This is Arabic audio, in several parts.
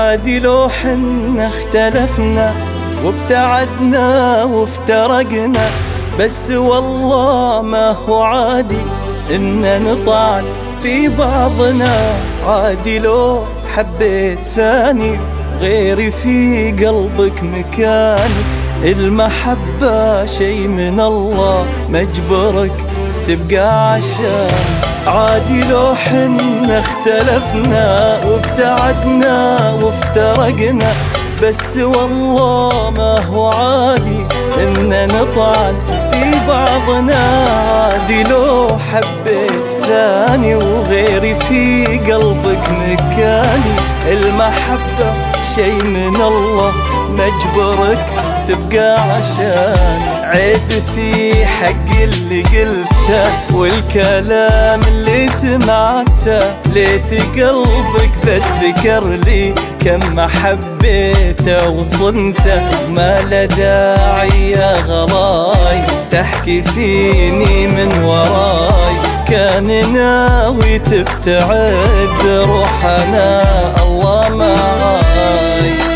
عادي لو حنا اختلفنا وابتعدنا وافترقنا، بس والله ما هو عادي إننا نطعن في بعضنا. عادي لو حبيت ثاني غيري في قلبك مكاني، المحبة شي من الله مجبرك تبقى عشان. عادي لو حنا اختلفنا وابتعدنا وافترقنا، بس والله ما هو عادي إننا نطعن في بعضنا. عادي لو حبيت ثاني وغيري في قلبك مكاني، المحبة شي من الله مجبرك تبقى عشان. عيب في حق اللي قلته والكلام اللي سمعته، ليت قلبك بس ذكر لي كم ما حبيته وصنته. ما له داعي يا غلاي تحكي فيني من وراي، كان ناوي تبتعد روحنا الله معاي.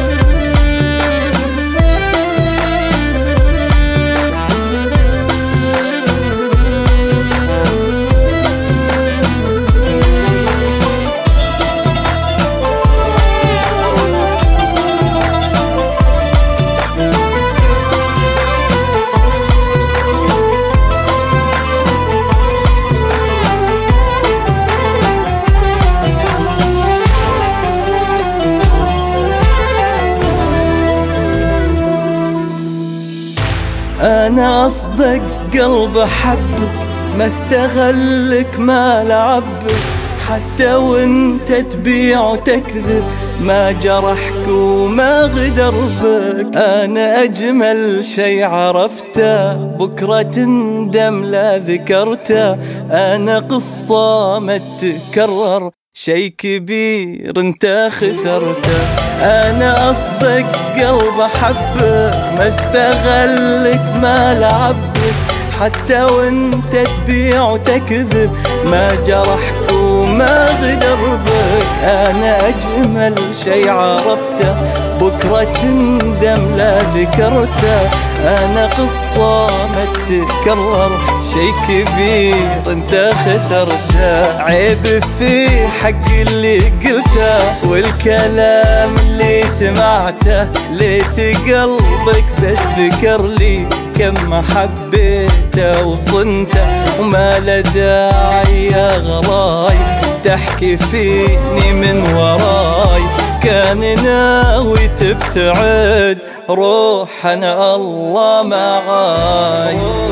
أنا أصدق قلب حبك ما استغلك ما لعبك، حتى وانت تبيع وتكذب ما جرحك وما غدر بك. أنا أجمل شي عرفته بكرة تندم لا ذكرته، أنا قصة ما تتكرر شي كبير انت خسرته. أنا أصدق قلب حبك ما استغلك ما لعبك، حتى وانت تبيع وتكذب ما جرحك وما غدر بك. أنا أجمل شي عرفته بكرة تندم لا ذكرته، أنا قصة ما تتكرر شي كبير انت خسرته. عيب في حق اللي قلته والكلام اللي سمعته، ليت قلبك بس ذكر لي كم ما حبيته وصنته. وما له داعي يا غلاي تحكي فيني من وراي، كان ناوي تبتعد روحنا الله معاي.